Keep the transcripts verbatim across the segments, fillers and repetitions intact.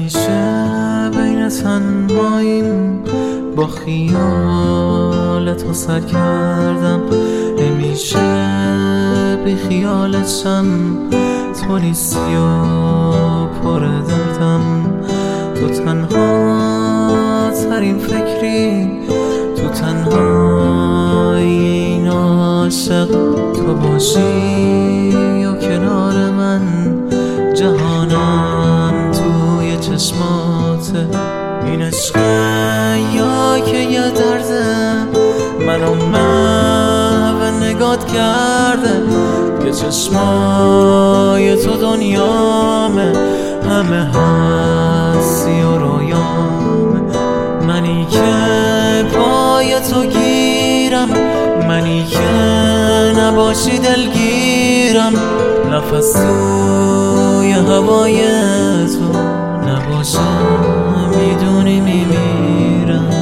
همیشه بین تنهاییم با خیال تو سر کردم، همیشه بی خیالشم تو نیستی و پر دردم. تو تنها ترین فکری، تو تنهای این عاشق تو باشی و کنار من جهانم توی چشماته. این عشقه یا که یه درده منو محو نگات کرده، که چشمای تو دنیامه، همه هستی و رویامه. منی که پای تو گیرم، منی که نباشی دلگیرم، نفس توی هوای تو نباشم میدونی میمیرم.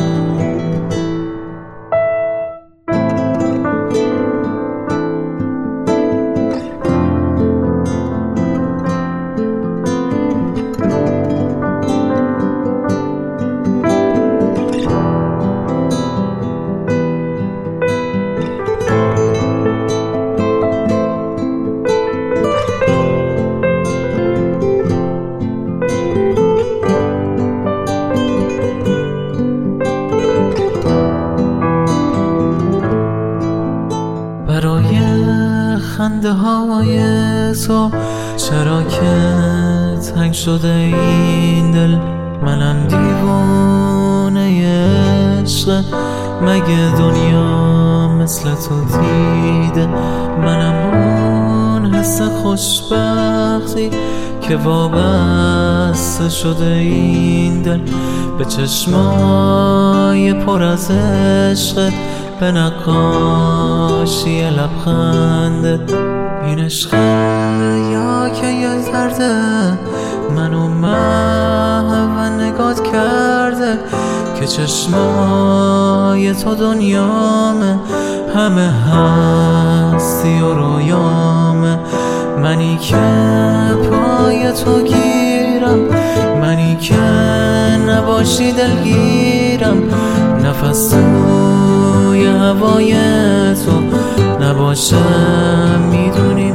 برای خنده های تو چرا که تنگ شده این دل؟ منم دیوانه عشق، مگه دنیا مثل تو دیده؟ منم اون حس خوشبختی که وابسته شده این دل به چشمای پر از عشق، به نقاشی لبخندت. این عشق یا که یه درده منو محو نگات کرده، که چشمای تو دنیامه، همه هستی و رویامه. منی که پای تو گیرم، منی که نباشی دلگیرم، نفس توی هوای تو نباشم میدونی